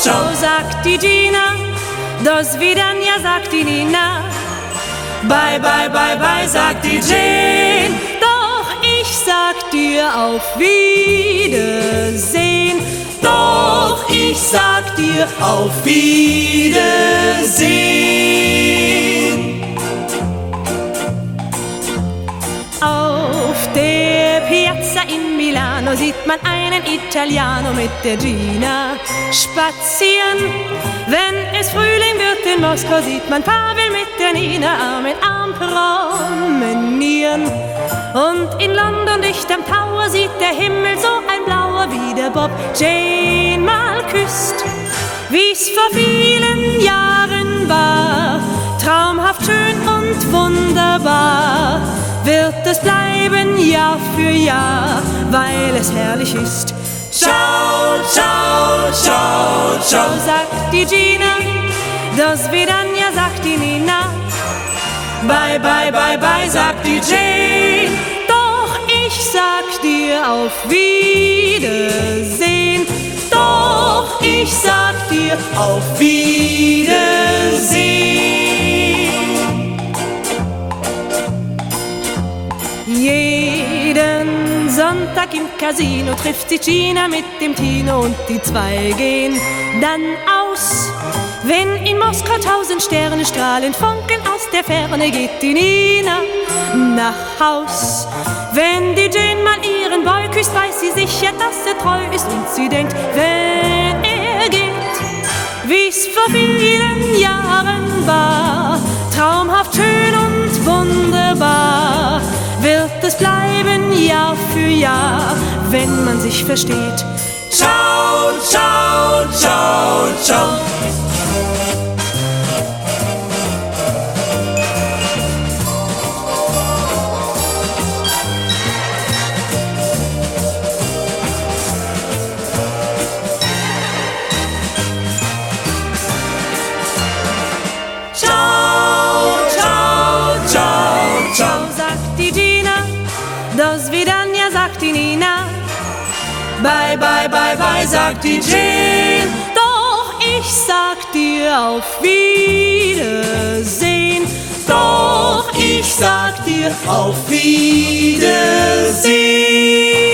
ciao, sagt die Gina, do svidania, sagt die Nina. Bye, bye, bye, bye, sagt die Jane, doch ich sag dir auf Wiedersehen. Doch ich sag dir auf Wiedersehen. Auf der Piazza in Milano sieht man einen Italiano mit der Gina spazieren. Wenn es Frühling wird in Moskau, sieht man Pavel mit der Nina Arm in Arm promenieren. Und in London dicht am Tower sieht der Himmel so ein blauer, wie der Bob Jane mal küsst. Wie's vor vielen Jahren war, traumhaft schön und wunderbar, wird es bleiben Jahr für Jahr, weil es herrlich ist. Ciao, ciao, ciao, ciao, sagt die Gina, do svidania, sagt die Nina. Bye, bye, bye, bye, sagt die Jane, doch ich sag dir auf Wiedersehen. Doch ich sag dir auf Wiedersehen. Jeden Sonntag im Casino trifft sich Gina mit dem Tino und die zwei gehen dann aus. Wenn in Moskau 1000 Sterne strahlen, funkeln aus der Ferne, geht die Nina nach Haus. Wenn die Jane mal ihren Boy küsst, weiß sie sicher, dass er treu ist, und sie denkt, wenn er geht, wie's vor vielen Jahren war, traumhaft schön und wunderbar, wird es bleiben Jahr für Jahr, wenn man sich versteht. Ciao, ciao, ciao, ciao. Do svidania, sagt die Nina. Bye, bye, bye, bye, sagt die Jane. Doch ich sag dir auf Wiedersehen. Doch ich sag dir auf Wiedersehen.